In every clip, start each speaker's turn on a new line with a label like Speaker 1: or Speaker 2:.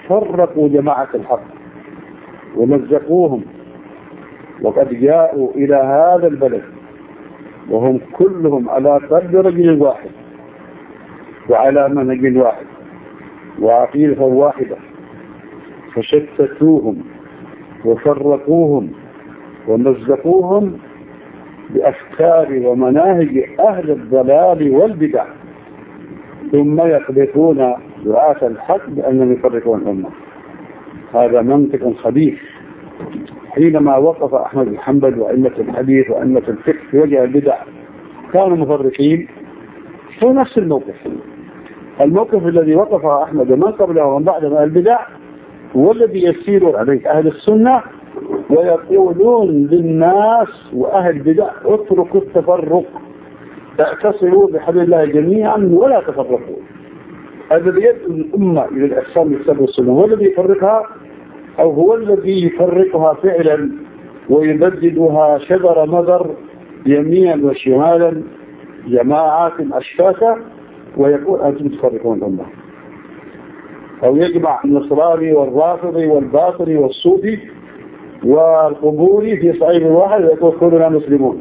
Speaker 1: فرقوا جماعة الحق ومزقوهم، وقد جاءوا إلى هذا البلد وهم كلهم على قلب رجل واحد وعلى منهج واحد وعقيدة واحدة، فشتتوهم وفرقوهم ومزقوهم بأفكار ومناهج أهل الضلال والبدع، ثم يقذفون دعاة الحق بأنهم يفرقون الأمة. هذا منطق خبيث. حينما وقف أحمد بن حنبل وأئمة الحديث وأئمة الفقه في وجه البدع كانوا مفرقين، هو نفس الموقف الذي وقفه أحمد ومن قبله ومن بعده من البدع هو الذي يسير عليه أهل السنة، ويقولون للناس وأهل البدع اتركوا التفرق، اعتصموا بحبل الله جميعا ولا تفرقوا. الذي يدعو الأمة إلى الإحسان بالكتاب والسنة هو الذي يفرقها، أو هو الذي يفرقها فعلا ويبددها شجر مدر يمينا وشمالا جماعات أشتاتا ويقول أنتم تفرقون الأمة، أو يجمع النصراني والرافضي والباطني والصوفي والقبوري في صعيد واحد ويقول كلنا مسلمون،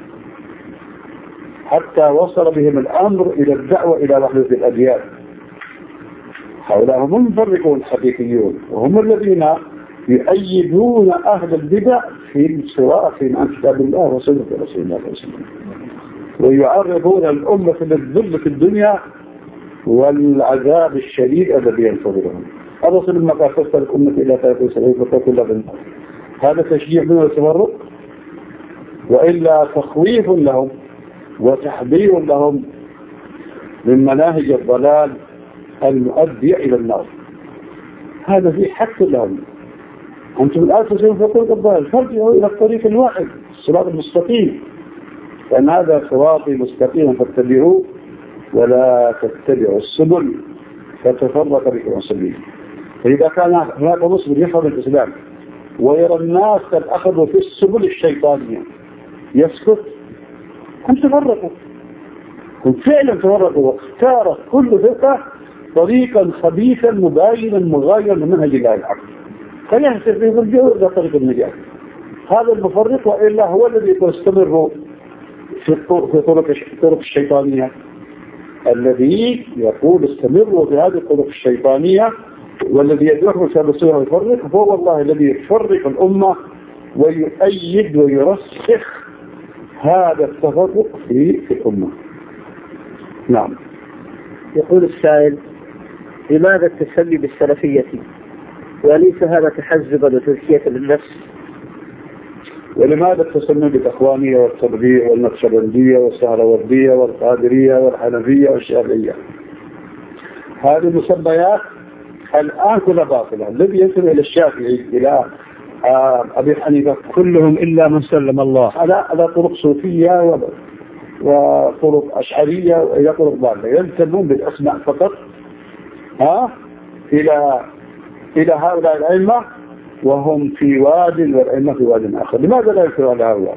Speaker 1: حتى وصل بهم الأمر إلى الدعوة إلى وحدة الأديان. هؤلاء هم المفرقون الحقيقيون، وهم الذين يؤيدون أهل البدع في انصرافهم عن كتاب الله وسنة رسول الله صلى الله عليه وسلم، ويعرضون الأمة للذل في الدنيا والعذاب الشديد الذي ينتظرهم. الرسول لما قال تفترق الأمة إلى 73 فتكون لها بالنار، هذا تشجيع من التفرق وإلا تخويف لهم وتحذير لهم من مناهج الضلال المؤدية إلى النار. هذا في حق لهم. أنتم الآن تسيرون في طريق الضلال، فارجعوا إلى الطريق الواحد الصراط المستقيم، لأن هذا صراطي مستقيم فاتبعوه ولا تتبعوا السبل فتفرق بكم عن سبيله. فإذا كان هناك مسلم يفهم الإسلام ويرى الناس قد أخذوا في السبل الشيطانية يسكت، هم تفرقوا، هم فعلا تفرقوا، واختارت كل فرقة طريقا خبيثا مباينا مغايرا من منهج الله الحق، فيهتف بهم الجو إلى طريق النجاة. هذا المفرق، وإلا هو الذي يستمر في الطرق الشيطانية، الذي يقول استمروا في هذه الطرق الشيطانية والذي يدعو سابسوها ويفرق، هو والله الذي يفرق الأمة ويؤيد ويرسخ هذا التفرق في الأمة. نعم.
Speaker 2: يقول السائل: لماذا التسمي بالسلفية؟ وليس هذا تحزبا وتزكية للنفس؟
Speaker 1: ولماذا التسمي بالإخوانية والتبديع والنقشبندية والسهروردية والقادرية والحنفية والشافعية؟ هذه المسميات الآن كلها باطلة. الذي ينتمي إلى الشافعي إلى أبي حنيفة كلهم إلا من سلم الله على طرق صوفية وطرق أشعرية وإلى طرق ضالة، ينتمون بالأسماء فقط إلى هؤلاء الأئمة وهم في واد والأئمة في واد آخر. لماذا لا ينكرون على هؤلاء؟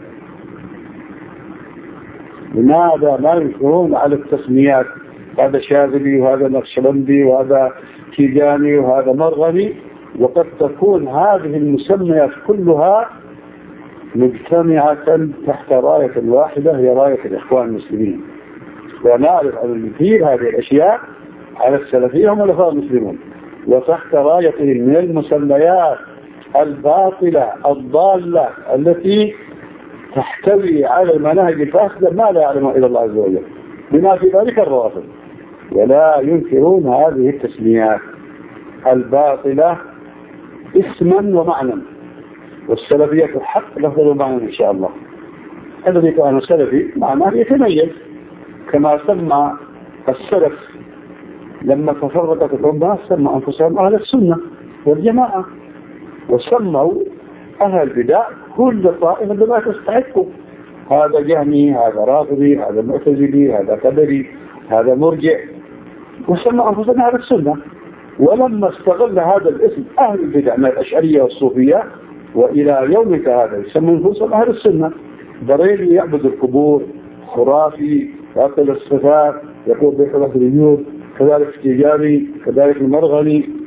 Speaker 1: لماذا لا ينكرون على التسميات؟ هذا شاذلي وهذا نقشبندي وهذا تيجاني وهذا مرغني، وقد تكون هذه المسميات كلها مجتمعة تحت راية واحدة هي راية الإخوان المسلمين، ونعرف أن نثير هذه الأشياء على السلفية هم الإخوان المسلمون، وتحت رايتهم من المسميات الباطلة الضالة التي تحتوي على المناهج الفاسدة ما لا يعلم إلا الله عز وجل، بما في ذلك الروافض، ولا ينكرون هذه التسميات الباطلة اسما ومعنى. والسلفية حق لفظ ومعنى إن شاء الله. الذي كان سلفي معناه يتميز، كما سمى السلف لما تفرقت الأمة سمى أنفسهم أهل السنة والجماعة، وسموا أهل البدع كل طائفة بما تستحقه، هذا جهمي، هذا رافضي، هذا معتزلي، هذا قدري، هذا مرجع، وسمى أنفسهم أهل السنة. ولما استغل هذا الاسم أهل البدع من الأشعرية والصوفية وإلى يومك هذا يسمى أنفسهم أهل السنة. بريلي يعبد القبور، خرافي يعطل الصفات، يقول بحرة الوجود، كذلك التيجاني، كذلك المرغني،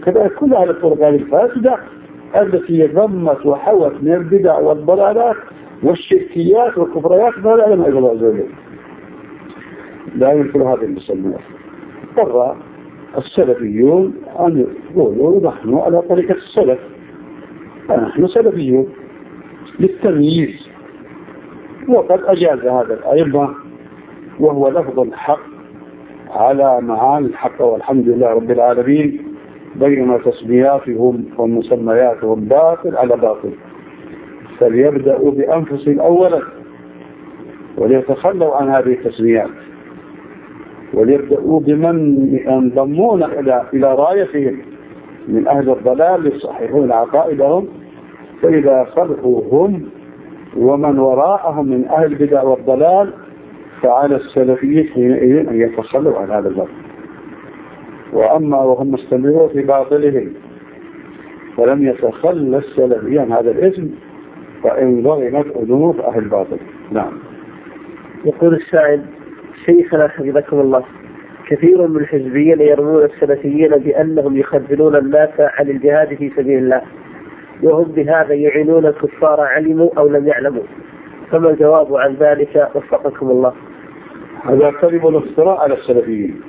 Speaker 1: كذلك كل هذه الطرق هذه الفاسدة التي ضمت وحوت من البدع والضلالات والشركيات والكفريات فهذا علم الله عز وجل لا يمكن هذه المسميات. اضطر السلفيون أن يقولوا نحن على طريقة السلف، فنحن سلفيون للتمييز، وقد أجاز هذا الأئمة وهو لفظ الحق على معاني الحق والحمد لله رب العالمين، بينما تسمياتهم ومسمياتهم باطل على باطل. فليبدأوا بأنفسهم أولا وليتخلوا عن هذه التسميات، وليبدأوا بمن ينضمون إلى رايتهم من أهل الضلال يصححون عقائدهم، فإذا صلحوا هم ومن وراءهم من أهل البدع والضلال فعلى السلفيين حينئذ أن يتخلوا عن هذا الباطل. وأما وهم مستمرون في باطلهم ولم يتخلى السلفي عن هذا الاسم فإن ضغمت أذنوب أهل الباطل. نعم.
Speaker 2: يقول السائل: شيخنا حفظكم الله، كثير من الحزبيين يرمون السلفيين بأنهم يخذلون الناس عن الجهاد في سبيل الله، وهم بهذا يعينون الكفار علموا أو لم يعلموا، فما الجواب عن ذلك وفقكم الله؟
Speaker 1: هذا كذب وافتراء على السلفيين.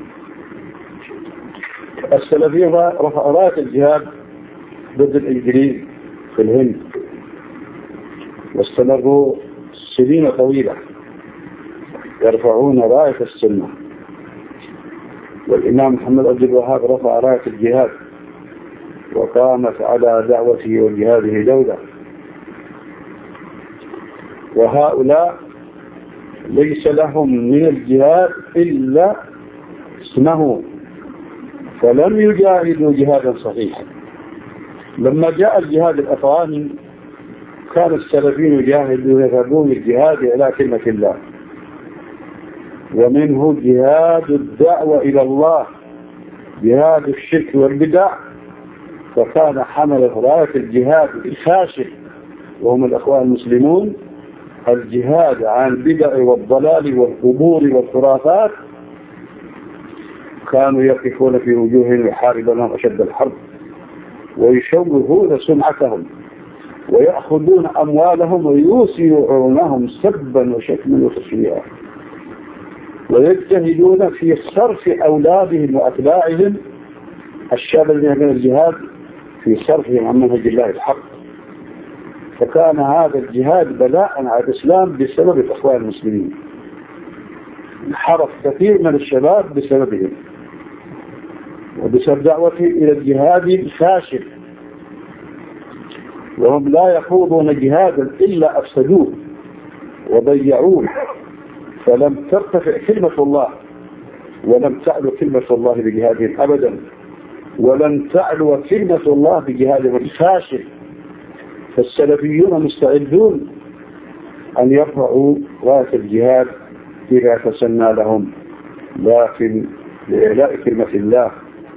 Speaker 1: السلفيين رفعوا راية الجهاد ضد الإنجليز في الهند واستمروا سنين طويلة يرفعون راية السنة، والإمام محمد عبد الوهاب رفع راية الجهاد وقامت على دعوته وجهاده دولة. وهؤلاء ليس لهم من الجهاد إلا اسمه، فلم يجاهدوا جهادا صحيحا. لما جاء الجهاد الأفغاني كان السلفيين يذهبون الجهاد إلى كلمة الله، ومنه جهاد الدعوة إلى الله، جهاد الشرك والبدع، فكان حمل راية الجهاد الفاشل وهم الأخوان المسلمون الجهاد عن البدع والضلال والقبور والخرافات. كانوا يقفون في وجوههم يحاربونهم أشد الحرب ويشوهون سمعتهم ويأخذون أموالهم ويوسعونهم سبا وشتما وتشويعا، ويجتهدون في صرف أولادهم وأتباعهم الشاب الذين من الجهاد في صرفهم عن منهج الله الحق. فكان هذا الجهاد بلاء على الإسلام بسبب الأخوان المسلمين، انحرف كثير من الشباب بسببهم وبسبب دعوته إلى الجهاد الفاشل، وهم لا يخوضون جهادا إلا أفسدوه وضيعوه، فلم ترتفع كلمة الله ولم تعلو كلمة الله بجهادهم أبدا، ولن تعلو كلمة الله بجهادهم الفاشل. فالسلفيون مستعدون أن يرفعوا راية الجهاد إذا تسنى لهم، لكن لإعلاء كلمة الله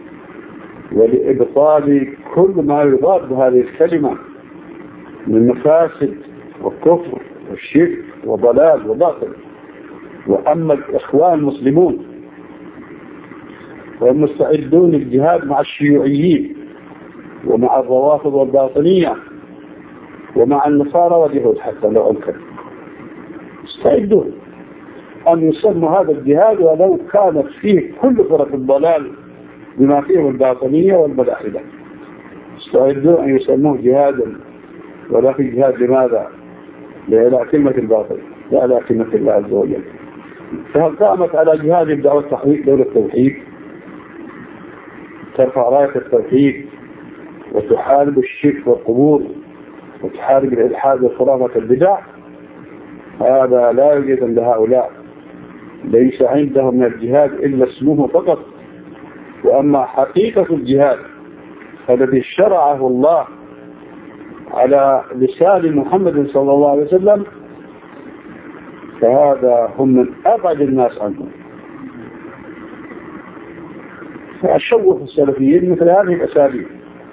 Speaker 1: ولإبطال كل ما يضاد هذه الكلمة من مفاسد وكفر والشرك وضلال وباطل. وأما الإخوان المسلمون وهم مستعدون للجهاد مع الشيوعيين ومع الروافض والباطنية ومع النصارى واليهود حتى لو أمكن، مستعدون أن يسموا هذا الجهاد ولو كانت فيه كل فرق الضلال بما فيه الباطنية والملاحدة، مستعدون أن يسموه جهادا، ولكن جهاد لماذا؟ لإعلاء كلمة الباطل لا إعلاء كلمة الله عز وجل. فهل قامت على جهاد الدعوة التحويل دولة التوحيد ترفع راية التوحيد وتحارب الشرك والقبور وتحارب الإلحاد والخرافة البدع؟ هذا لا يوجد عند هؤلاء، ليس عندهم من الجهاد إلا اسمه فقط. وأما حقيقة الجهاد الذي شرعه الله على لسان محمد صلى الله عليه وسلم فهذا هم من أبعد الناس عنه. فأشوف السلفيين مثل هذه الأساليب،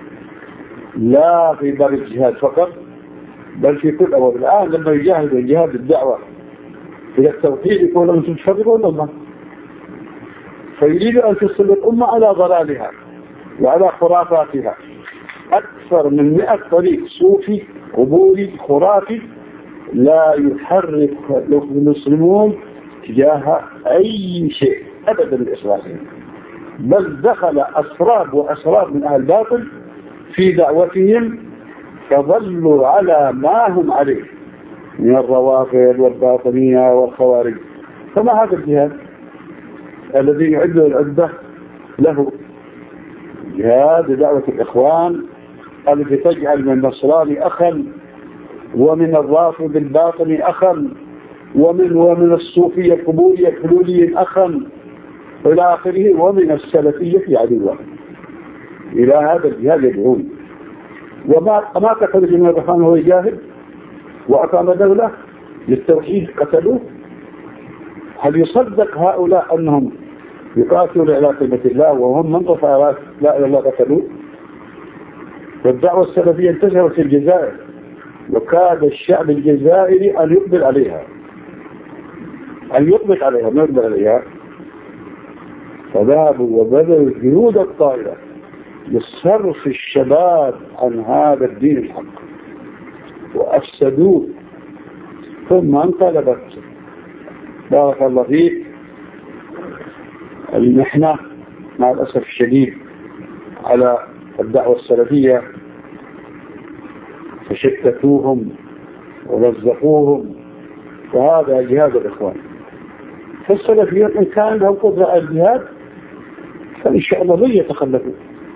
Speaker 1: لا في باب الجهاد فقط بل في كل أول. الآن لما يجاهدوا جهاد الدعوة إلى التوحيد يقول أنتم تفرقون الأمة، فيريد أن تصل الأمة على ضلالها وعلى خرافاتها. أكثر من 100 طريق صوفي قبوري خرافي لا يحرك المسلمون تجاه أي شيء أبدا الإسرائيلي، بل دخل أسراب وأسراب من أهل الباطل في دعوتهم فظلوا على ما هم عليه من الروافض والباطنية والخوارج. فما هذا الجهاد الذي يعد العدة له؟ جهاد دعوة الإخوان التي تجعل من النصراني أخا، ومن الرافض الباطني أخا، ومن الصوفية القبورية الحلولية أخا إلى آخره، ومن السلفية عدوا. إلى هذا الجهاد يدعون. وما تخرج من الرحمن هو يجاهد وأقام دولة للتوحيد قتلوه. هل يصدق هؤلاء أنهم يقاتلون على كلمة الله وهم من رفع لا إله إلا الله قتلوه؟ والدعوة السلفية انتشرت في الجزائر وكاد الشعب الجزائري أن يقبل عليها ما يقبل عليها. فذهبوا وبذلوا جنود الطائرة لصرف الشباب عن هذا الدين الحق وأفسدوه، ثم انقلبت بارك الله فيك المحنة مع الأسف الشديد على الدعوة السلفية، فشتتوهم ورزقوهم. وهذا جهاد الإخوان. فالسلفيون إن كان لهم قدرة على الجهاد فإن شاء الله لن يتخلفوا.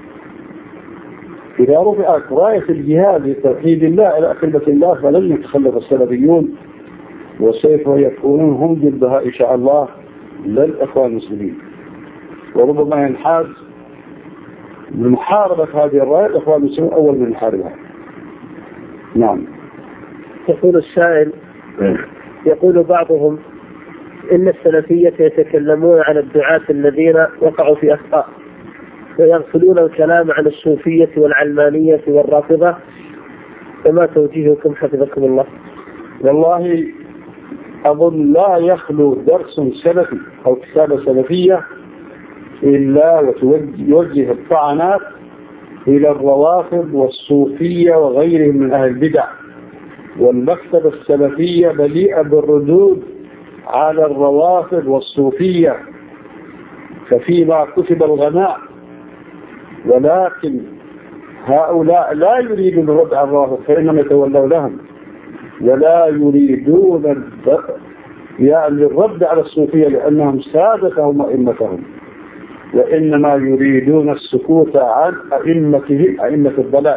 Speaker 1: إذا رفعت راية الجهاد لتوحيد الله إلى كلمة الله فلن يتخلف السلفيون، وسوف يكونون هم ضدها إن شاء الله لا الإخوان المسلمين. وربما ينحاز لمحاربة هذه الراية الإخوان المسلمين أول من يحاربها. نعم.
Speaker 2: يقول السائل، يقول بعضهم إن السلفية يتكلمون عن الدعاة الذين وقعوا في أخطاء ويغفلون الكلام عن الصوفية والعلمانية والرافضة، فما توجيهكم حفظكم الله؟
Speaker 1: والله أظن لا يخلو درس سلفي أو كتابة سلفية إلا وتوجه الطعنات إلى الروافض والصوفية وغيرهم من أهل البدع. والمكتبة السلفية مليئة بالردود على الروافض والصوفية، ففيما كتب الغناء. ولكن هؤلاء لا يريدون الرد على الروافض فإنما يتولوا لهم، ولا يريدون يعني الرد على الصوفية لأنهم سادتهم وإمتهم، وإنما يريدون السكوت عن أئمتهم أئمة الضلال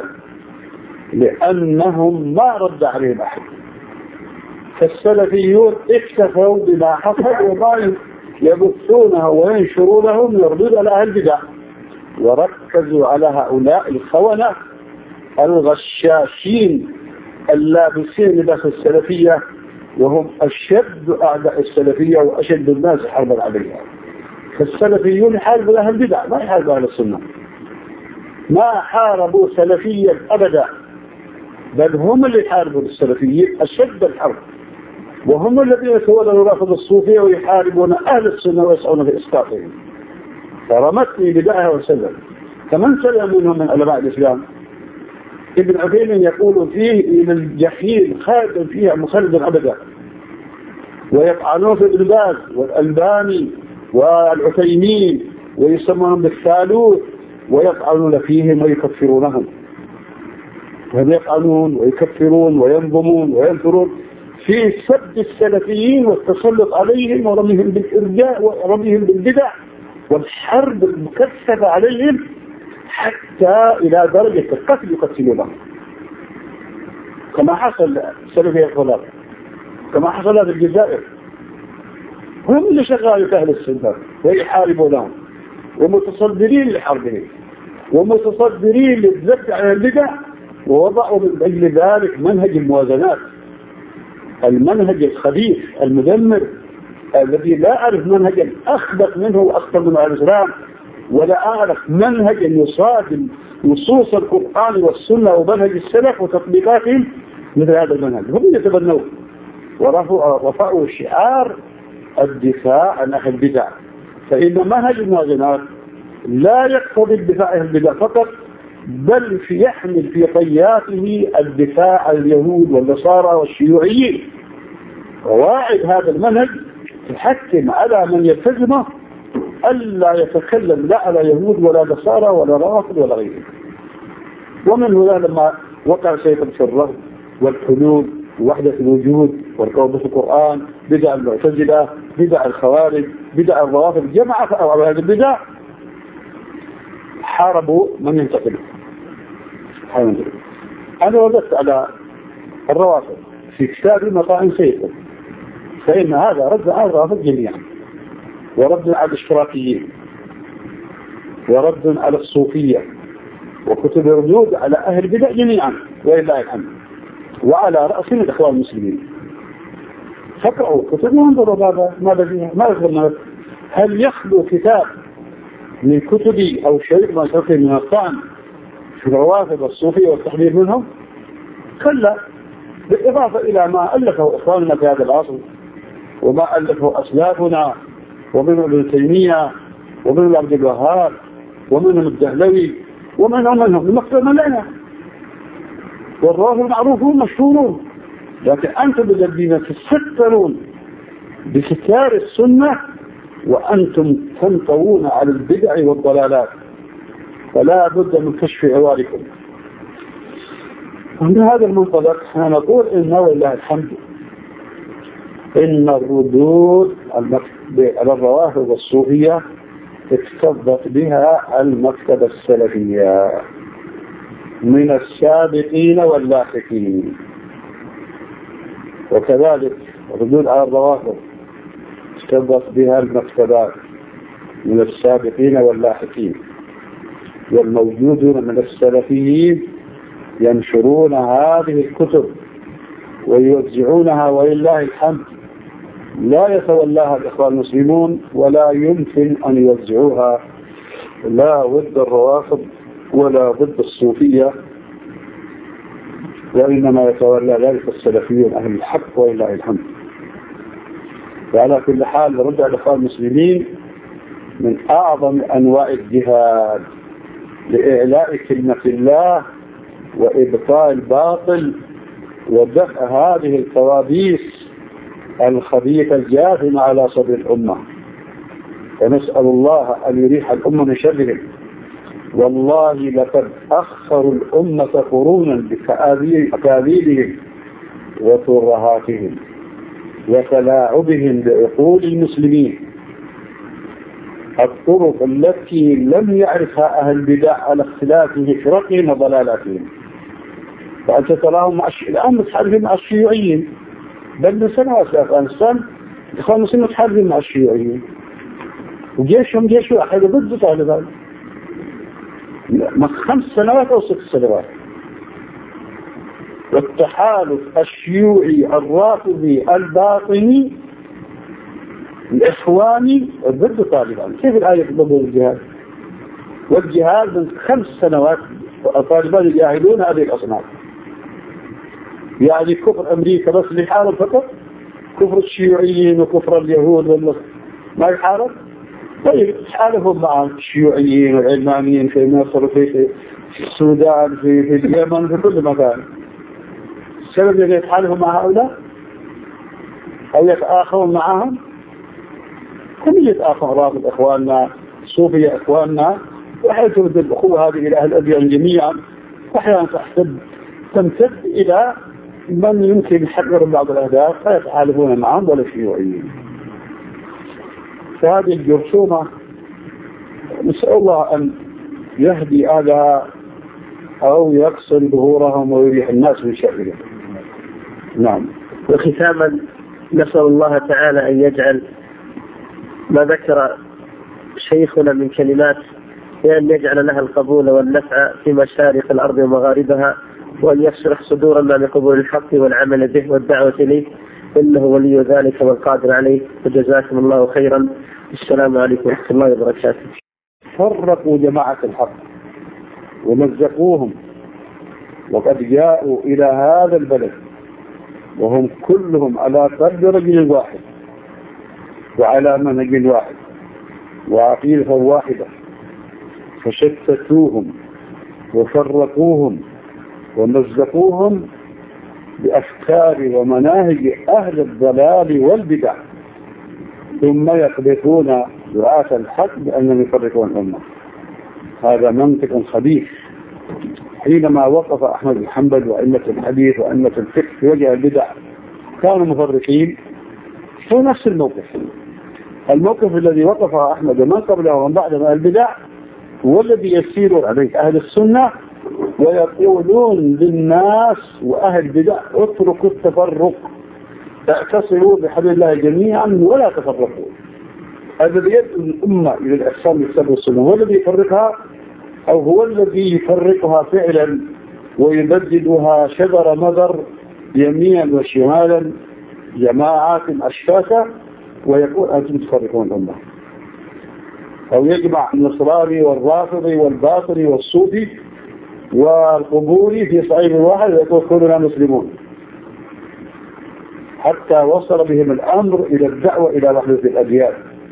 Speaker 1: لأنهم ما رد عليهم أحد. فالسلفيون اكتفوا بما حصل وما يبثونه وينشرونه من الردود على أهل البدع، وركزوا على هؤلاء الخونة الغشاشين اللابسين لباس السلفية، وهم أشد أعداء السلفية وأشد الناس حربا عليها. فالسلفيون يحاربوا أهل البدع ما يحاربوا أهل السنة، ما حاربوا سلفيا أبدا، بل هم اللي يحاربوا السلفيين أشد الحرب، وهم الذين تولوا رافض الصوفية ويحاربون أهل السنة ويسعون في إسقاطهم. فرمتني بداية وسلم. فمن سلم منهم من علماء الإسلام؟ ابن عثيمين يقول فيه إلى الجحيم خالدا فيها مخلدا أبدا، ويطعنون في ابن باز والألباني والعثيمين ويسمونهم بالثالوث، ويطعنون فيهم ويكفرونهم، وهم يطعنون ويكفرون وينظمون وينثرون في سب السلفيين والتسلط عليهم ورميهم بالإرجاء ورميهم بالبدع والحرب المكثفة عليهم حتى إلى درجة القتل يقتلونهم، كما حصل سلفية الخلاف، كما حصل في الجزائر. هم اللي شغالوا في أهل السنة ويحاربوا لهم ومتصدرين لحربهم ومتصدرين للذب عن البدع، ووضعوا من أجل ذلك منهج الموازنات، المنهج الخبيث المدمر الذي لا أعرف منهجا أخبث منه وأخطر من الإسلام، ولا أعرف منهجا يصادم نصوص القرآن والسنة ومنهج السلف وتطبيقاتهم مثل هذا المنهج. هم يتبنوه ورفعوا شعار الدفاع عن أهل البدع. فإن منهج الموازنات لا يقتضي الدفاع عن البدع فقط، بل يحمل في طياته الدفاع عن اليهود والنصارى والشيوعيين. قواعد هذا المنهج تحكم على من يلتزمه ألا يتكلم لا على يهود ولا نصارى ولا روافض ولا غيره. ومن هنا لما وقع شيء في الرفض والحلول ووحدة الوجود والقول بالقرآن، بدع المعتزلة، بدع الخوارج، بدع الروافض، جمع هذه البدع حاربوا من ينتقده. أنا وردت على الروافض في كتاب مطاعم سيكون، فإن هذا رد على الروافض جميعا، ورد على الاشتراكيين، ورد على الصوفية، وكتب ردود على أهل البدع جميعا ولله الحمد، وعلى رأسهم الإخوان المسلمين. فقرأوا كتبوا وانظروا ماذا فيها، ما يخبرنا. هل يخلو كتاب من كتبي أو شيء ما يستطيع من الطعن في الروافض الصوفية والتحذير منهم؟ كلا، بالإضافة إلى ما ألفه إخواننا في هذا العصر وما ألفه أسلافنا، ومنهم ابن تيمية ومنهم عبد الوهاب ومنهم الدهلوي ومنهم المكتب ملأنا، والروافض معروفون مشهورون، لكن أنتم الذين تسترون بستار السنة وأنتم تنطوون على البدع والضلالات، فلا بد من كشف عواركم. ومن هذا المنطلق نقول إنه ولله الحمد إن الردود على الروافض الصوفية اكتظت بها المكتبة السلفية من السابقين واللاحقين، وكذلك الردود على الروافض اكتظت بها المكتبات من السابقين واللاحقين، والموجودون من السلفيين ينشرون هذه الكتب ويوزعونها ولله الحمد، لا يتولاها الإخوان المسلمون ولا يمكن أن يوزعوها لا ضد الروافض ولا ضد الصوفية، وإنما يتولى ذلك السلفيون أهل الحق ولله الحمد. وعلى كل حال رجع الإخوان المسلمين من أعظم أنواع الجهاد لإعلاء كلمة الله وإبطاء الباطل ودفع هذه الكوابيس الخبيثة الجاثمة على صدر الأمة، ونسأل الله أن يريح الأمة من شرهم. والله لقد أخروا الأمة قرونا بأكاذيبهم وترهاتهم وتلاعبهم بعقول المسلمين، الطرق التي لم يعرفها أهل البدع على اختلاف فرقهم وضلالاتهم. فأنت تراهم الآن متحالفين مع الشيوعيين، بل من سنوات في أفغانستان الإخوان المسلمين متحالفين مع الشيوعيين، وجيشهم جيش واحد ضد طالبان 5 سنوات أو 6 سنوات. والتحالف الشيوعي الرافضي الباطني الإخواني ضد طالبان، كيف الآية ضد الجهاد؟ والجهاد من 5 سنوات طالبان يجاهدون هذه الأصناف، يعني كفر أمريكا بس اللي يحارب فقط، كفر الشيوعيين وكفر اليهود والنصر ما يحارب. طيب يحاربهم مع الشيوعيين والعلمانيين في مصر في السودان في اليمن في كل مكان. السبب اللي يتحالفوا مع هؤلاء أو يتآخون معهم، هم يتآخون رافض إخواننا، صوفية إخواننا، وحين تمد الأخوة هذه إلى أهل الأديان جميعا، وأحيانا تمتد إلى من يمكن يحقق بعض الأهداف فيتحالفون معهم ولا شيوعيين. فهذه الجرثومة نسأل الله أن يهدي أهلها أو يقصل ظهورهم ويريح الناس من شرهم. نعم.
Speaker 2: وختاما نسأل الله تعالى أن يجعل ما ذكر شيخنا من كلمات بأن يجعل لها القبول والنفع في مشارق الأرض ومغاربها، وأن يشرح صدورنا لقبول الحق والعمل به والدعوة إليه، إنه ولي ذلك والقادر عليه. وجزاكم الله خيرا. السلام عليكم ورحمة الله وبركاته.
Speaker 1: فرقوا جماعة الحق ومزقوهم، وقد جاءوا إلى هذا البلد وهم كلهم على قلب رجل واحد وعلى منهج واحد وعقيدة واحدة فشتتوهم وفرقوهم ومزقوهم بأفكار ومناهج أهل الضلال والبدع، ثم يقبطون دعاة الحق بأنهم يفرقون الأمة. هذا منطق خبيث. حينما وقف أحمد بن حنبل وأئمة الحديث وأئمة الفقه في وجه البدع كانوا مفرقين، هو نفس الموقف الذي وقفه أحمد ومن قبله ومن بعده من البدع هو الذي يسير عليه أهل السنة، ويقولون للناس وأهل البدع اتركوا التفرق، اعتصموا بحبل الله جميعا ولا تفرقوا. الذي يدعو الأمة إلى الإحسان بالكتاب والسنة هو الذي يفرقها، أو هو الذي يفرقها فعلا ويبددها شذر مذر يمينا وشمالا جماعات أشتاتا ويقول أنتم تفرقون الأمة، أو يجمع النصراني والرافضي والباطني والصوفي والقبوري في صعيد واحد ويقول كلنا مسلمون، حتى وصل بهم الأمر إلى الدعوة إلى وحدة الأديان.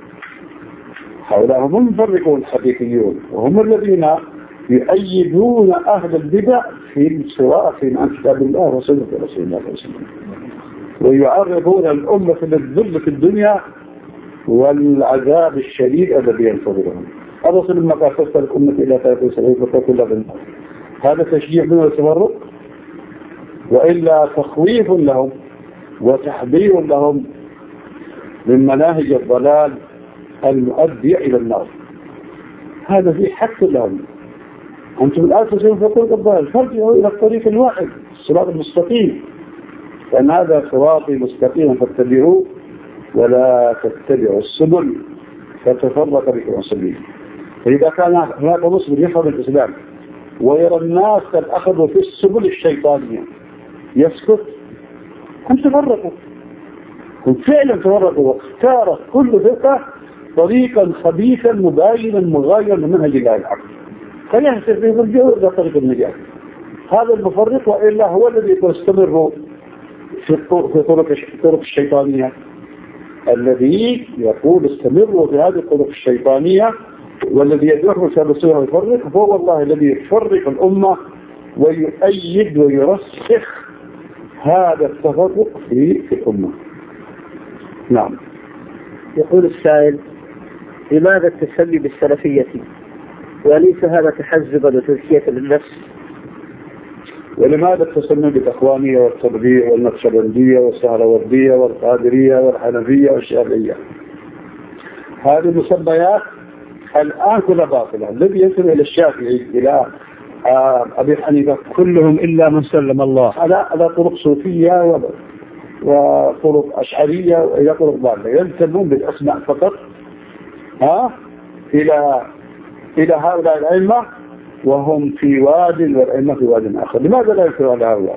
Speaker 1: هؤلاء هم المفرقون الحقيقيون، وهم الذين يؤيدون أهل البدع في الصراع عن كتاب الله وسنة رسول الله صلى الله عليه وسلم، ويعرضون الأمة للذل في الدنيا والعذاب الشديد الذي ينتظرهم. الرسول لما قال تسأل الأمة إلى 73 فتكون لها بالنار، هذا تشجيع من التفرق وإلا تخويف لهم وتحذير لهم من مناهج الضلال المؤدية إلى النار. هذا في حق لهم. أنتم الآن تسيرون في طريق الضلال، فارجعوا إلى الطريق الواحد الصراط المستقيم، لأن هذا صراطي مستقيم فاتبعوه ولا تتبعوا السبل فتفرق بكم عن سبيله. فإذا كان هناك مسلم يفهم الإسلام ويرى الناس قد أخذوا في السبل الشيطانية يسكت، هم تفرقوا، هم فعلا تفرقوا، واختارت كل فرقة طريقا خبيثا مباينا مغايرا لمنهج الله الحق، فيهتف به الجو إلى طريق النجاة. هذا المفرق، وإلا هو الذي يستمر في طرق الشيطانية، الذي يقول استمروا في هذه الطرق الشيطانية والذي يدعو في السنة ويفرق، هو والله الذي يفرق الأمة ويؤيد ويرسخ هذا التفرق في الأمة. نعم.
Speaker 2: يقول السائل: لماذا التسمي بالسلفية؟ وليس هذا تحزبا وتزكية للنفس؟
Speaker 1: ولماذا التسمي بالإخوانية والتربية والنقشبندية والسهروردية والقادرية والحنفية والشافعية؟ هذه المسميات الآن كلها باطلة. الذي ينتمي إلى الشافعي إلى أبي حنيفة كلهم إلا من سلم الله على طرق صوفية وطرق أشعرية وإلى طرق ضالة، ينتمون بالأسماء فقط إلى هؤلاء الأئمة وهم في واد والأئمة في واد آخر. لماذا لا ينكرون على هؤلاء؟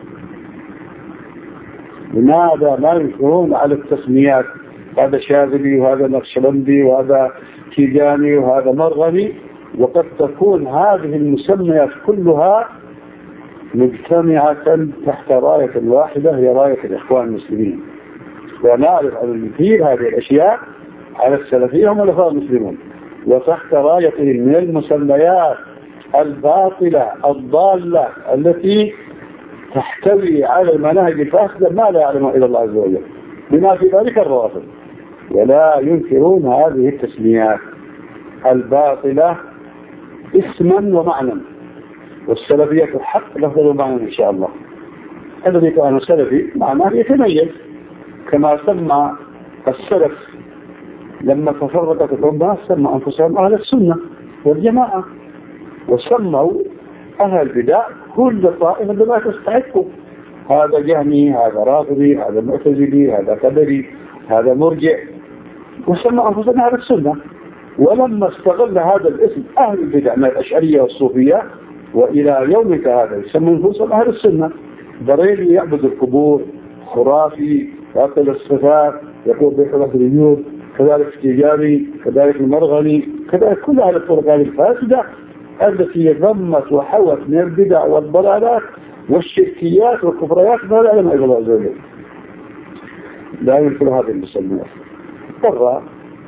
Speaker 1: لماذا لا ينكرون على التسميات؟ هذا شاذلي وهذا نقشبندي وهذا تيجاني وهذا مرغني، وقد تكون هذه المسميات كلها مجتمعة تحت راية واحدة هي راية الإخوان المسلمين. ونعرف أن مثير هذه الأشياء على السلفية هم الإخوان المسلمون، وتحت رايتهم من المسميات الباطلة الضالة التي تحتوي على المناهج الفاسدة ما لا يعلمها إلا الله عز وجل، بما في ذلك الروافض. ولا ينكرون هذه التسميات الباطلة اسما ومعنى، والسلفية الحق لفظ ومعنى إن شاء الله. الذي كان سلفي معناه يتميز، كما سمى السلف لما تفرقت الأمة سمى أنفسهم أهل السنة والجماعة، وسموا أهل البدع كل طائفة بما تستحقه، هذا جهمي، هذا رافضي، هذا معتزلي، هذا قدري، هذا مرجع، وسمى أنفسهم أهل السنة. ولما استغل هذا الاسم أهل البدع من الأشعرية والصوفية وإلى يومك هذا يسمى أنفسهم أهل السنة. بريلي يعبد القبور، خرافي يعطل الصفات، يقول بحرة الوجود، كذلك التجاري، كذلك المرغني، كذلك كل هذه الطرق الفاسدة التي ضمت وحوت من البدع والضلالات والشركيات والكفريات ما لا يعلم إلا الله عز وجل. لا ينكر هذه المسميات. مرة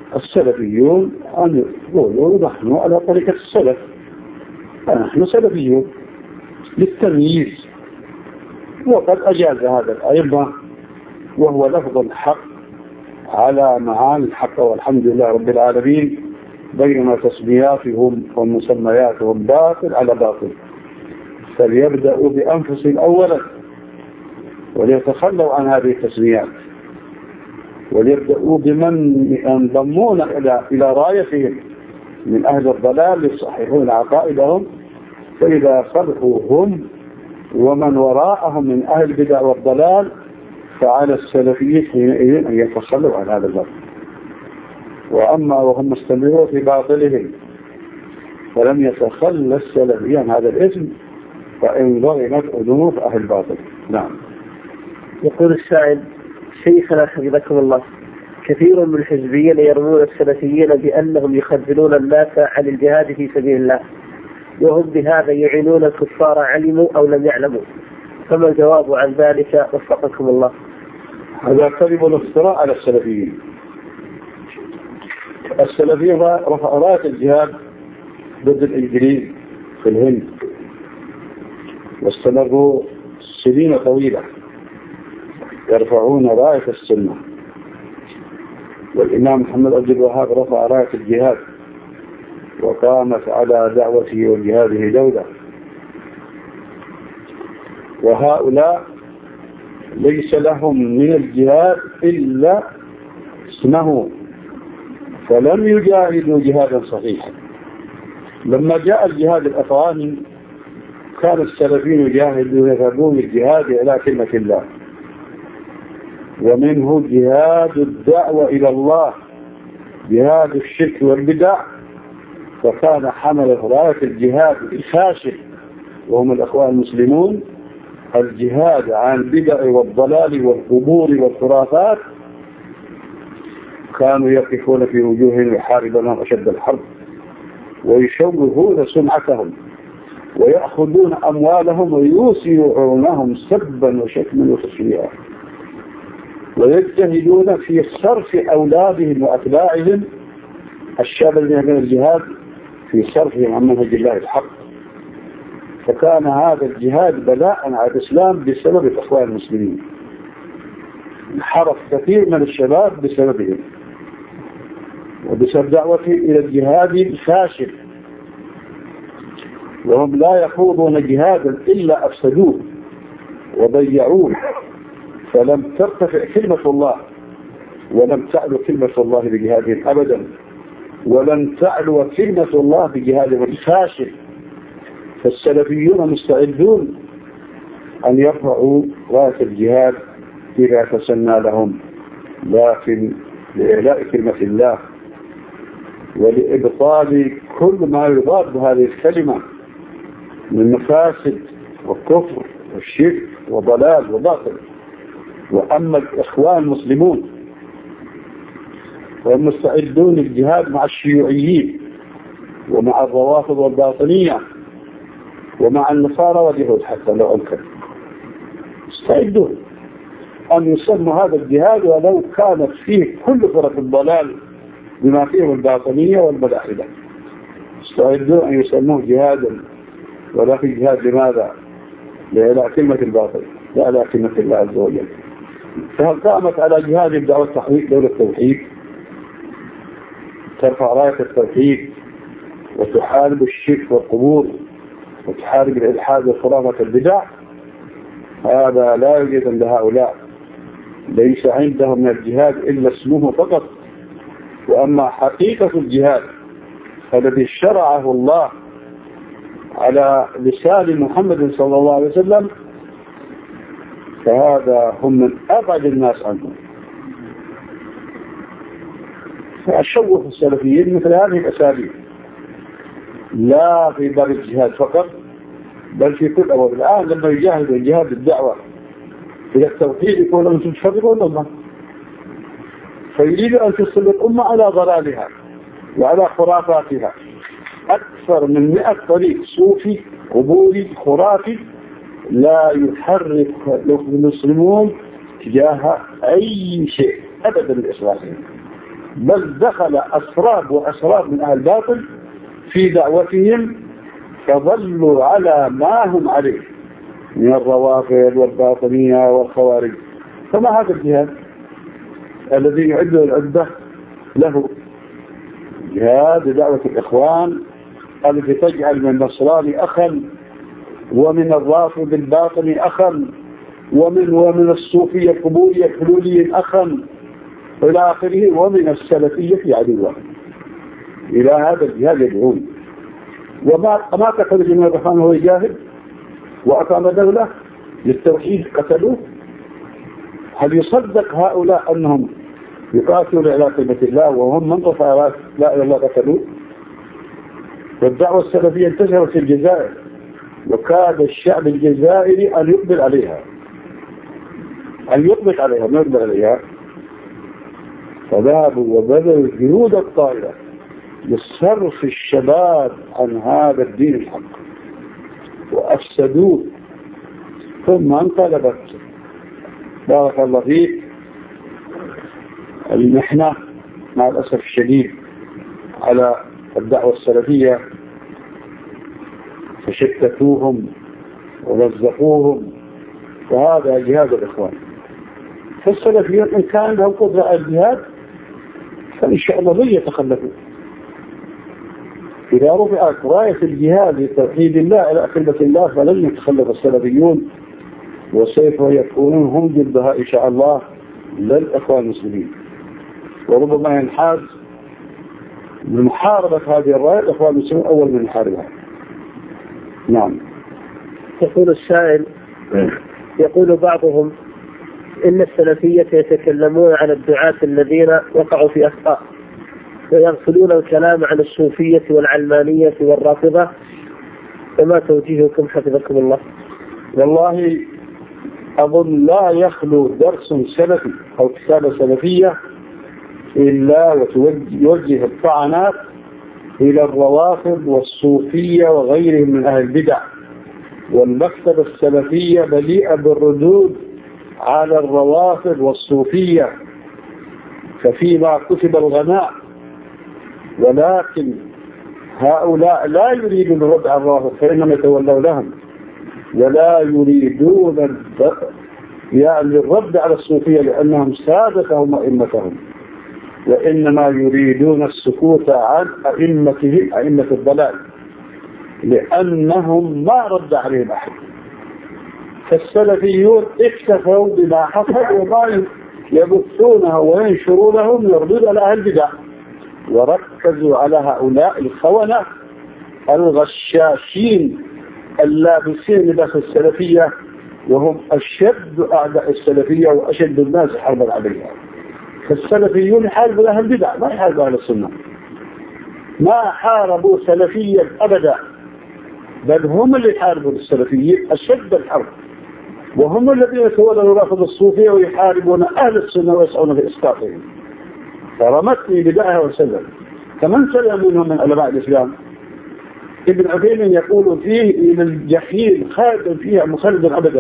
Speaker 1: السلفيون أن يقولوا نحن على طريقة السلف، فنحن سلفيون للتمييز. وقد أجاز هذا الأئمة وهو لفظ الحق على معاني الحق، والحمد لله رب العالمين، بينما تسمياتهم ومسمياتهم باطل على باطل. فليبدأوا بأنفسهم أولا وليتخلوا عن هذه التسميات، وليبدأوا بمن ينضمون إلى رايتهم من أهل الضلال يصححون عقائدهم، فإذا صلحوا هم ومن وراءهم من أهل البدع والضلال فعلى السلفيين حينئذ أن يتخلوا عن هذا الباطل. وأما وهم مستمرون في باطلهم ولم يتخلى السلفيين عن هذا الاسم فإن ضغمت أذنوب أهل الباطل. نعم.
Speaker 2: يقول السائل: شيخنا حفظكم الله، كثير من الحزبيين يرمون السلفيين بأنهم يخذلون الناس عن الجهاد في سبيل الله، وهم بهذا يعينون الكفار علموا أو لم يعلموا، فما الجواب عن ذلك وفقكم الله؟
Speaker 1: هذا كذب وافتراء على السلفيين. السلفيين رفعوا راية الجهاد ضد الإنجليز في الهند، واستمروا سنين طويلة يرفعون راية السنة. والإمام محمد عبد الوهاب رفع راية الجهاد وقامت على دعوته وجهاده دولة. وهؤلاء ليس لهم من الجهاد إلا اسمه، فلم يجاهدوا جهادا صحيحا. لما جاء الجهاد الأفغاني كان السلفيين يذهبون الجهاد إلى كلمة الله، ومنه جهاد الدعوة إلى الله، جهاد الشرك والبدع. فكان حمل راية الجهاد الفاشل وهم الأخوان المسلمون الجهاد عن البدع والضلال والقبور والخرافات. كانوا يقفون في وجوههم يحاربونهم أشد الحرب ويشوهون سمعتهم ويأخذون أموالهم ويوسعونهم سبا وشتما وتشويعا، ويجتهدون في صرف أولادهم وأتباعهم الشاب الذين من الجهاد في صرفهم عن منهج الله الحق. فكان هذا الجهاد بلاء على الإسلام بسبب الأخوان المسلمين. انحرف كثير من الشباب بسببهم وبسبب دعوته إلى الجهاد الفاشل، وهم لا يخوضون جهادا إلا أفسدوه وضيعوه. فلم ترتفع كلمة الله ولم تعلو كلمة الله بجهادهم أبدا، ولن تعلو كلمة الله بجهادهم الفاشل. فالسلفيون مستعدون أن يرفعوا راية الجهاد إذا تسنى لهم، لكن لإعلاء كلمة الله ولإبطال كل ما يضاد هذه الكلمة من مفاسد وكفر والشرك وضلال وباطل. وأما الإخوان المسلمون فهم مستعدون للجهاد مع الشيوعيين ومع الروافض والباطنية ومع النصارى واليهود حتى لو أمكن، مستعدون أن يسموا هذا الجهاد ولو كانت فيه كل فرق الضلال بما فيه الباطنية والملاحدة. مستعدون أن يسموه جهادا، ولكن جهاد لماذا؟ لإعلاء كلمة الباطل لا على كلمة الله عز وجل. فهل قامت على جهاد الدعوة التحقيق دولة التوحيد ترفع راية التوحيد وتحارب الشرك والقبور وتحارب الإلحاد والخرافة البدع؟ هذا لا يوجد عند هؤلاء، ليس عندهم من الجهاد إلا اسمه فقط. وأما حقيقة الجهاد الذي شرعه الله على لسان محمد صلى الله عليه وسلم فهذا هم من أبعد الناس عنه. فأشوف السلفيين مثل هذه الأساليب، لا في باب الجهاد فقط بل في كل أول. الآن لما يجاهد الجهاد الدعوة إلى التوحيد يقول أنتم تفرقون الأمة، فيريد أن تصل الأمة على ضلالها وعلى خرافاتها. أكثر من 100 طريق صوفي قبوري خرافي لا يحرك المسلمون تجاه أي شيء أبدا الإصلاحين، بل دخل أسراب وأسراب من أهل الباطل في دعوتهم فظلوا على ما هم عليه من الروافض والباطنية والخوارج. فما هذا الجهاد الذي يعد العدة له؟ جهاد دعوة الإخوان التي تجعل من النصراني أخا، ومن الرافض الباطني أخا، ومن الصوفية القبورية الحلولية أخا إلى آخره، ومن السلفية عدوا. إلى هذا الجهاد يدعون. وما تخرج من الرحمن هو يجاهد وأقام دولة للتوحيد قتلوه. هل يصدق هؤلاء أنهم يقاتلون على كلمة الله وهم من رفع لا إله إلا الله قتلوه؟ والدعوة السلفية انتشرت في الجزائر وكاد الشعب الجزائري أن يقبل عليها ما يقبل عليها. فذهبوا وبذلوا جهود الطائرة لصرف الشباب عن هذا الدين الحق وأفسدوه، ثم انقلبت بارك الله فيك المحنة مع الأسف الشديد على الدعوة السلفية، فشتتوهم ورزقوهم. وهذا جهاد الإخوان. فالسلفيون إن كان لهم قدرة على الجهاد فإن شاء الله لن يتخلفوا. إذا رفعت راية الجهاد لتوحيد الله إلى كلمة الله فلن يتخلف السلفيون، وسوف يكونون هم ضدها إن شاء الله لا الإخوان المسلمين. وربما ينحاز من محاربة هذه الراية الإخوان المسلمين أول من يحاربها. نعم.
Speaker 2: يقول السائل، يقول بعضهم إن السلفية يتكلمون عن الدعاة الذين وقعوا في أخطاء ويغفلون الكلام عن الصوفية والعلمانية والرافضة، فما توجيهكم حفظكم الله؟
Speaker 1: والله أظن لا يخلو درس سلفي أو كتابة سلفية إلا وتوجه الطعنات إلى الروافض والصوفية وغيرهم من أهل البدع، والمكتبة السلفية مليئة بالردود على الروافض والصوفية، ففيما كتب الغناء. ولكن هؤلاء لا يريدون الرد على الروافض فإنما يتولوا لهم، ولا يريدون الرد على الصوفية لأنهم سادتهم وإمتهم، وإنما يريدون السكوت عن أئمتهم أئمة الضلال لأنهم ما رد عليهم أحد. فالسلفيون اكتفوا بما حصل وما يبثونه وينشرونه من الردود على أهل البدع، وركزوا على هؤلاء الخونة الغشاشين اللابسين لباس السلفية، وهم أشد أعداء السلفية وأشد الناس حربا عليها. فالسلفيون يحاربوا أهل البدع ما يحاربوا أهل السنة، ما حاربوا سلفيا أبدا، بل هم اللي يحاربوا السلفيين أشد الحرب، وهم الذين يتولوا رافض الصوفية ويحاربون أهل السنة ويسعون في إسقاطهم. فرمتني بداية وسلم. فمن سلم منهم من علماء الإسلام؟ ابن عثيمين يقول فيه إلى الجحيم خالدا فيها مخلدا أبدا،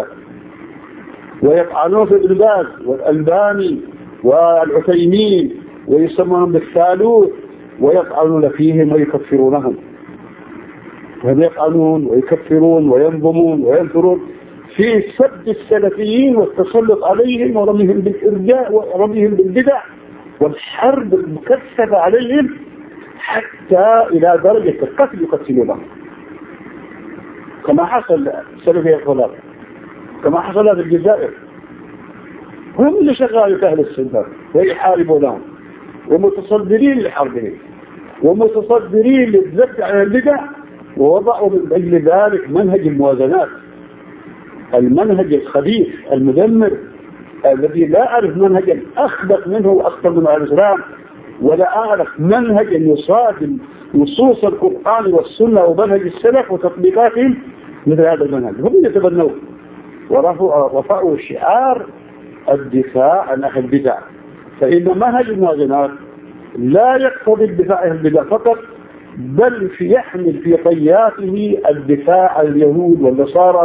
Speaker 1: ويطعنون في ابن باز والألباني والعثيمين ويسمونهم بالثالوث، ويطعنون فيهم ويكفرونهم، وهم يطعنون ويكفرون وينظمون وينثرون في سب السلفيين والتسلط عليهم ورميهم بالإرجاء ورميهم بالبدع والحرب المكثفة عليهم حتى إلى درجة القتل يقتلونهم، كما حصل سلفي الخلاف، كما حصل في الجزائر. هم اللي شغالوا في أهل السنة ويحاربونهم ومتصدرين لحربهم ومتصدرين للذب عن البدع، ووضعوا من أجل ذلك منهج الموازنات، المنهج الخبيث المدمر الذي لا أعرف منهجا أخبث منه وأخطر من الإسلام، ولا أعرف منهجا يصادم نصوص القرآن والسنة ومنهج السلف وتطبيقاتهم مثل هذا المنهج. هم يتبنوه ورفعوا شعار الدفاع عن أهل البدع، فإن منهج الموازنات لا يقتضي الدفاع عن البدع فقط، بل يحمل في طياته الدفاع عن اليهود والنصارى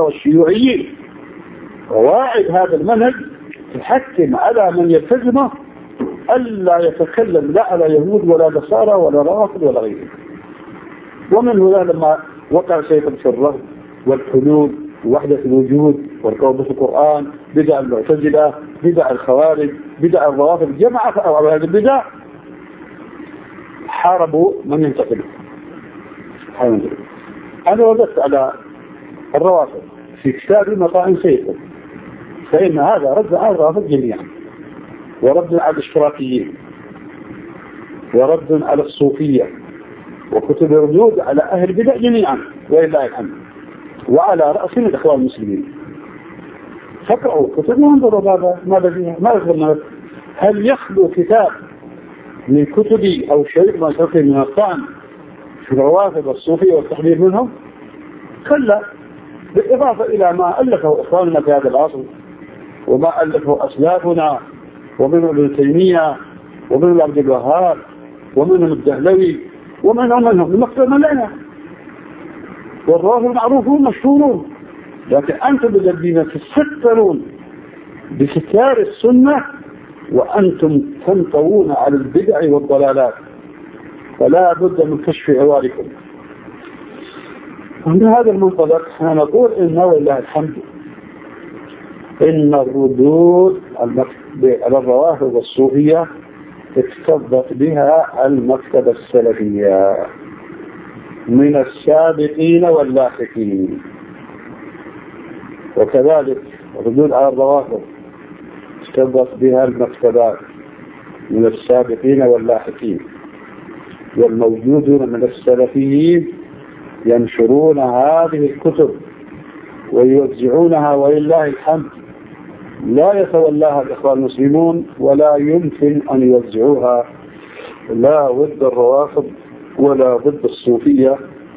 Speaker 1: والشيوعيين. قواعد هذا المنهج تحكم على من يلتزمه ألا يتكلم لا على يهود ولا نصارى ولا رافض ولا غيره. ومن هنا لما وقع شيء في الرفض والحلول ووحدة الوجود والقول بالقرآن، بدع المعتزلة، بدع الخوارج، بدع الروافض، جماعة أو هذه البدع حاربوا من ينتقل. أنا وردت على الروافض في كتابي مطاعم سيكون، فإن هذا رد على الروافض جميعا، ورد على الاشتراكيين، ورد على الصوفية، وكتب ردود على أهل البدع جميعا ولله الحمد، وعلى رأسهم الإخوان المسلمين. فقرأوا كتبوا وانظروا ماذا فيها، ما يخبرنا. هل يخلو كتاب من كتبي أو شيء ما يستطيع من الطعن في الروافض والصوفية والتحذير منهم؟ كلا، بالإضافة إلى ما ألفه إخواننا في هذا العصر وما ألفه أسلافنا، ومنهم ابن تيمية ومنهم عبد الوهاب ومنهم الدهلوي ومنهم المكتب ملأنا، والروافض معروفون مشهورون، لكن أنتم الذين تسترون بستار السنة وأنتم تنطوون على البدع والضلالات، فلا بد من كشف عواركم. ومن هذا المنطلق نقول إنه ولله الحمد إن الردود على الروافض والصوفية اكتظت بها المكتبة السلفية من السابقين واللاحقين، وكذلك الردود على الروافض اكتظت بها المكتبات من السابقين واللاحقين، والموجودون من السلفيين ينشرون هذه الكتب ويوزعونها ولله الحمد، لا يتولاها الإخوان المسلمون ولا يمكن أن يوزعوها لا ضد الروافض ولا ضد الصوفية،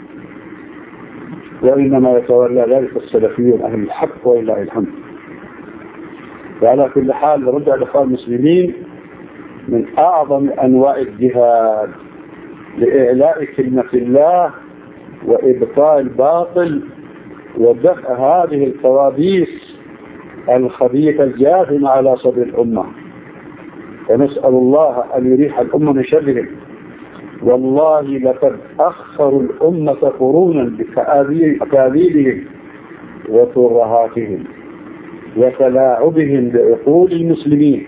Speaker 1: وإنما يتولى ذلك السلفيون أهل الحق ولله الحمد. وعلى كل حال رجع الإخوان المسلمين من أعظم أنواع الجهاد لإعلاء كلمة الله وإبطاء الباطل ودفع هذه الكوابيس الخبيثة الجاثمة على صدر الأمة، ونسأل الله أن يريح الأمة من شرهم. والله لقد أخسروا الأمة قرونا بأكاذيبهم وترهاتهم وتلاعبهم بعقول المسلمين،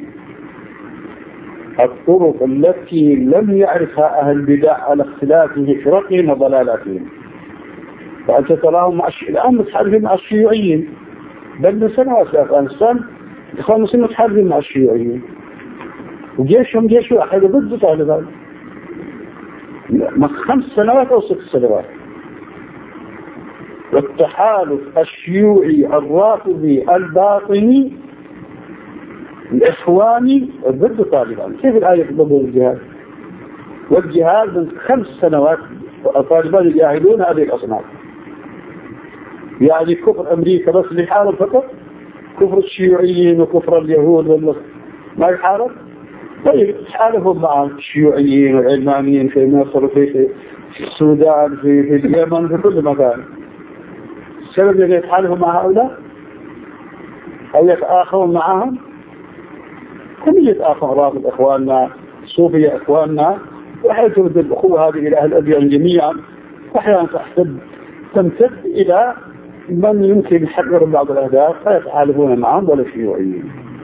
Speaker 1: الطرق التي لم يعرفها أهل البدع على اختلاف فرقهم وضلالاتهم. فأنت تراهم الآن متحالفين مع الشيوعيين، بل من سنوات في أفغانستان الإخوان المسلمين متحالفين مع الشيوعيين، وجيشهم جيش واحد ضد طالبان 5 سنوات أو 6 سنوات. والتحالف الشيوعي الرافضي الباطني الإخواني ضد طالبان، كيف الآية ضد الجهاد؟ والجهاد من 5 سنوات الطالبان يجاهدون هذه الأصناف، يعني كفر أمريكا بس اللي يحارب فقط، كفر الشيوعيين وكفر اليهود والمسلمين ما يحارب. طيب يحاربهم مع الشيوعيين والعلمانيين في مصر في السودان في اليمن في كل مكان. السبب اللي يتحالفوا مع هؤلاء أو يتآخون معهم، هم يتآخون رافض إخواننا، صوفية إخواننا، وحين تمد الأخوة هذه إلى أهل الأديان جميعا، وأحيانا تمتد إلى من يمكن يحقق بعض الأهداف فيتحالفون معهم ولا شيوعيين.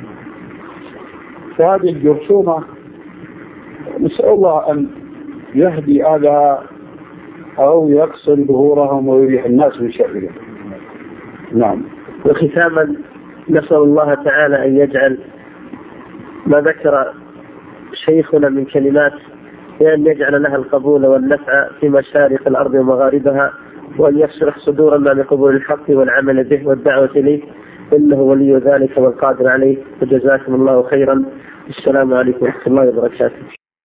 Speaker 1: فهذه الجرثومة نسأل الله أن يهدي أهلها أو يقصن ظهورهم ويريح الناس من شرهم. نعم.
Speaker 2: وختاما نسأل الله تعالى أن يجعل ما ذكر شيخنا من كلمات بأن يجعل لها القبول والنفع في مشارق الأرض ومغاربها، وأن يشرح صدورنا لقبول الحق والعمل به والدعوة إليه، إنه ولي ذلك والقادر عليه. وجزاكم الله خيرا. السلام عليكم ورحمة الله وبركاته.